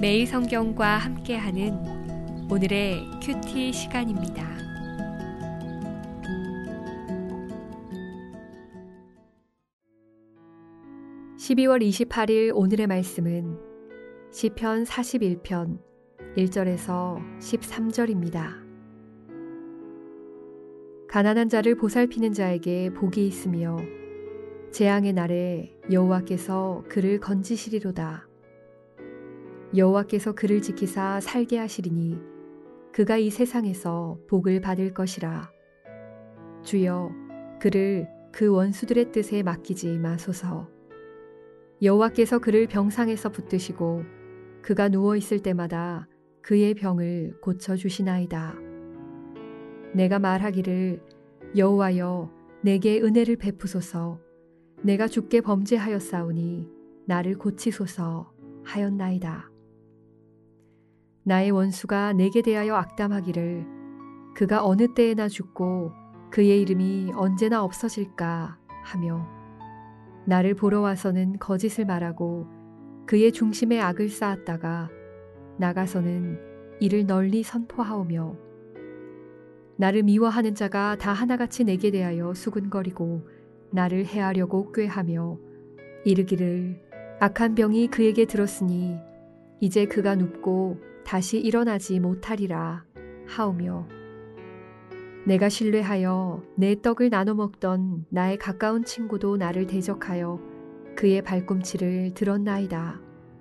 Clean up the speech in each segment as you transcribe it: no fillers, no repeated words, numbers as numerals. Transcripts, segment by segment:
매일 성경과 함께하는 오늘의 큐티 시간입니다. (12월 28일) 오늘의 말씀은 시편 41편 1절에서 13절입니다. 가난한 자를 보살피는 자에게 복이 있으며 재앙의 날에 여호와께서 그를 건지시리로다. 여호와께서 그를 지키사 살게 하시리니 그가 이 세상에서 복을 받을 것이라. 주여, 그를 그 원수들의 뜻에 맡기지 마소서. 여호와께서 그를 병상에서 붙드시고 그가 누워 있을 때마다 그의 병을 고쳐주시나이다. 내가 말하기를 여호와여, 내게 은혜를 베푸소서. 내가 주께 범죄하였사오니 나를 고치소서 하였나이다. 나의 원수가 내게 대하여 악담하기를 그가 어느 때에나 죽고 그의 이름이 언제나 없어질까 하며 나를 보러 와서는 거짓을 말하고 그의 중심에 악을 쌓았다가 나가서는 이를 널리 선포하오며 나를 미워하는 자가 다 하나같이 내게 대하여 수군거리고 나를 해하려고 꾀하며 이르기를 악한 병이 그에게 들었으니 이제 그가 눕고 다시 일어나지 못하리라 하오며 내가 신뢰하여 내 떡을 나눠 먹던 나의 가까운 친구도 나를 대적하여 그의 발꿈치를 들었나이다.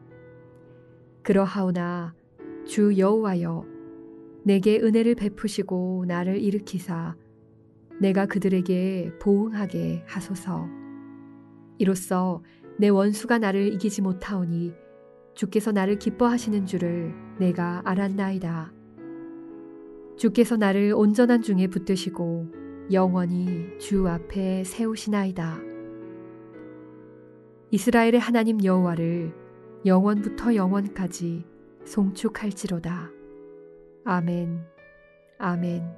그러하오나 주 여호와여, 내게 은혜를 베푸시고 나를 일으키사 내가 그들에게 보응하게 하소서. 이로써 내 원수가 나를 이기지 못하오니 주께서 나를 기뻐하시는 줄을 내가 알았나이다. 주께서 나를 온전한 중에 붙드시고 영원히 주 앞에 세우시나이다. 이스라엘의 하나님 여호와를 영원부터 영원까지 송축할지로다. 아멘. 아멘.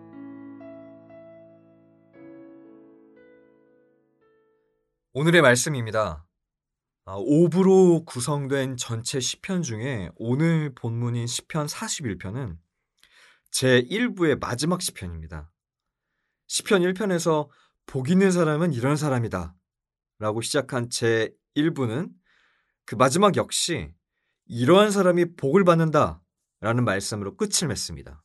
오늘의 말씀입니다. 5부로 구성된 전체 시편 중에 오늘 본문인 시편 41편은 제1부의 마지막 시편입니다. 시편 1편에서 복 있는 사람은 이런 사람이다 라고 시작한 제1부는 그 마지막 역시 이러한 사람이 복을 받는다 라는 말씀으로 끝을 맺습니다.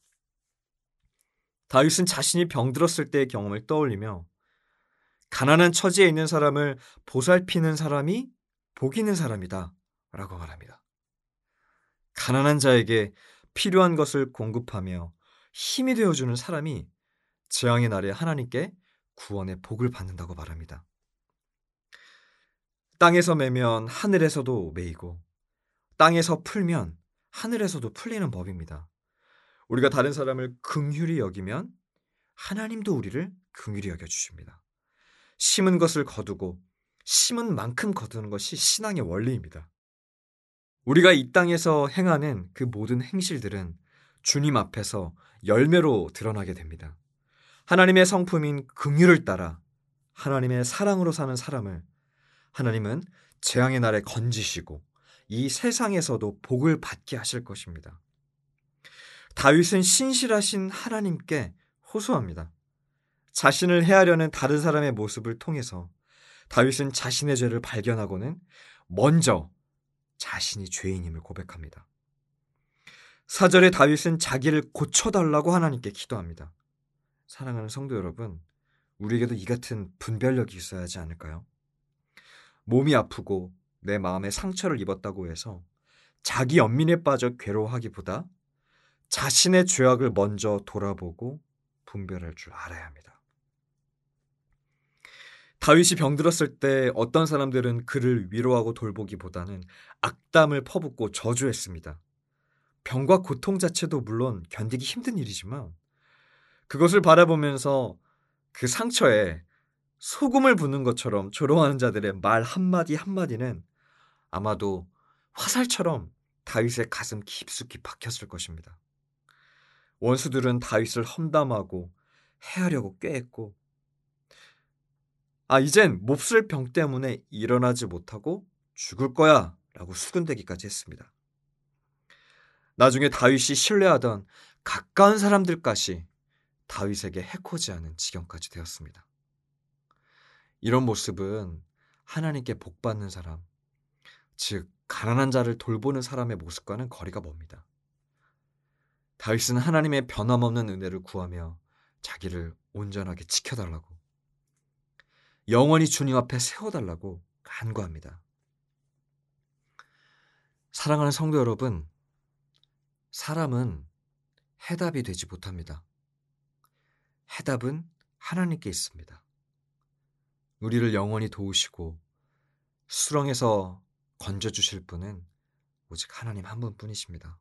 다윗은 자신이 병들었을 때의 경험을 떠올리며 가난한 처지에 있는 사람을 보살피는 사람이 복 있는 사람이다 라고 말합니다. 가난한 자에게 필요한 것을 공급하며 힘이 되어주는 사람이 재앙의 날에 하나님께 구원의 복을 받는다고 말합니다. 땅에서 매면 하늘에서도 매이고 땅에서 풀면 하늘에서도 풀리는 법입니다. 우리가 다른 사람을 긍휼히 여기면 하나님도 우리를 긍휼히 여겨주십니다. 심은 것을 거두고 심은 만큼 거두는 것이 신앙의 원리입니다. 우리가 이 땅에서 행하는 그 모든 행실들은 주님 앞에서 열매로 드러나게 됩니다. 하나님의 성품인 긍휼을 따라 하나님의 사랑으로 사는 사람을 하나님은 재앙의 날에 건지시고 이 세상에서도 복을 받게 하실 것입니다. 다윗은 신실하신 하나님께 호소합니다. 자신을 해하려는 다른 사람의 모습을 통해서 다윗은 자신의 죄를 발견하고는 먼저 자신이 죄인임을 고백합니다. 4절에 다윗은 자기를 고쳐달라고 하나님께 기도합니다. 사랑하는 성도 여러분, 우리에게도 이 같은 분별력이 있어야 하지 않을까요? 몸이 아프고 내 마음에 상처를 입었다고 해서 자기 연민에 빠져 괴로워하기보다 자신의 죄악을 먼저 돌아보고 분별할 줄 알아야 합니다. 다윗이 병들었을 때 어떤 사람들은 그를 위로하고 돌보기보다는 악담을 퍼붓고 저주했습니다. 병과 고통 자체도 물론 견디기 힘든 일이지만 그것을 바라보면서 그 상처에 소금을 붓는 것처럼 조롱하는 자들의 말 한마디 한마디는 아마도 화살처럼 다윗의 가슴 깊숙이 박혔을 것입니다. 원수들은 다윗을 험담하고 해하려고 꾀했고 이젠 몹쓸 병 때문에 일어나지 못하고 죽을 거야 라고 수군대기까지 했습니다. 나중에 다윗이 신뢰하던 가까운 사람들까지 다윗에게 해코지하는 지경까지 되었습니다. 이런 모습은 하나님께 복받는 사람, 즉 가난한 자를 돌보는 사람의 모습과는 거리가 멉니다. 다윗은 하나님의 변함없는 은혜를 구하며 자기를 온전하게 지켜달라고, 영원히 주님 앞에 세워달라고 간구합니다. 사랑하는 성도 여러분, 사람은 해답이 되지 못합니다. 해답은 하나님께 있습니다. 우리를 영원히 도우시고 수렁에서 건져주실 분은 오직 하나님 한 분뿐이십니다.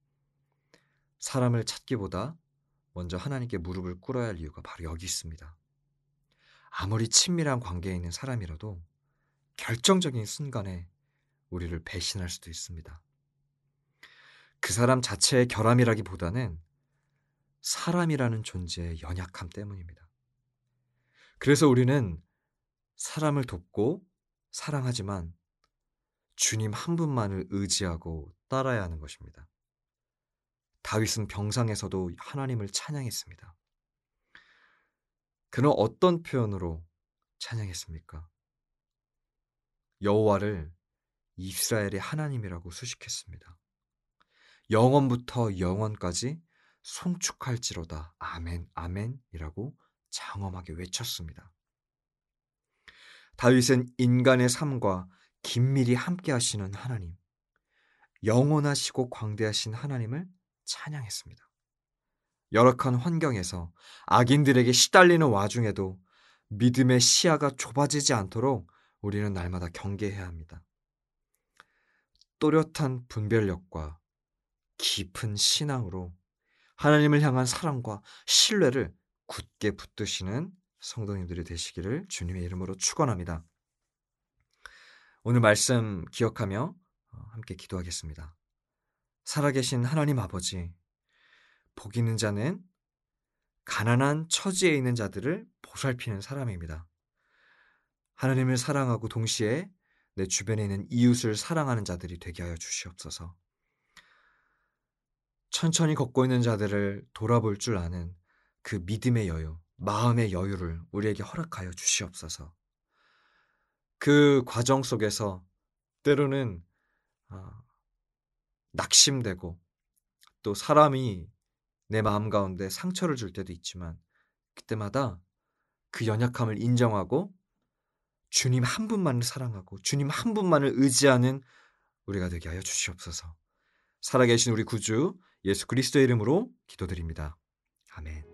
사람을 찾기보다 먼저 하나님께 무릎을 꿇어야 할 이유가 바로 여기 있습니다. 아무리 친밀한 관계에 있는 사람이라도 결정적인 순간에 우리를 배신할 수도 있습니다. 그 사람 자체의 결함이라기보다는 사람이라는 존재의 연약함 때문입니다. 그래서 우리는 사람을 돕고 사랑하지만 주님 한 분만을 의지하고 따라야 하는 것입니다. 다윗은 병상에서도 하나님을 찬양했습니다. 그는 어떤 표현으로 찬양했습니까? 여호와를 이스라엘의 하나님이라고 수식했습니다. 영원부터 영원까지 송축할지로다. 아멘, 아멘이라고 장엄하게 외쳤습니다. 다윗은 인간의 삶과 긴밀히 함께 하시는 하나님, 영원하시고 광대하신 하나님을 찬양했습니다. 열악한 환경에서 악인들에게 시달리는 와중에도 믿음의 시야가 좁아지지 않도록 우리는 날마다 경계해야 합니다. 또렷한 분별력과 깊은 신앙으로 하나님을 향한 사랑과 신뢰를 굳게 붙드시는 성도님들이 되시기를 주님의 이름으로 축원합니다. 오늘 말씀 기억하며 함께 기도하겠습니다. 살아계신 하나님 아버지, 복 있는 자는 가난한 처지에 있는 자들을 보살피는 사람입니다. 하나님을 사랑하고 동시에 내 주변에 있는 이웃을 사랑하는 자들이 되게 하여 주시옵소서. 천천히 걷고 있는 자들을 돌아볼 줄 아는 그 믿음의 여유, 마음의 여유를 우리에게 허락하여 주시옵소서. 그 과정 속에서 때로는 낙심되고 또 사람이 내 마음 가운데 상처를 줄 때도 있지만 그때마다 그 연약함을 인정하고 주님 한 분만을 사랑하고 주님 한 분만을 의지하는 우리가 되게 하여 주시옵소서. 살아계신 우리 구주 예수 그리스도의 이름으로 기도드립니다. 아멘.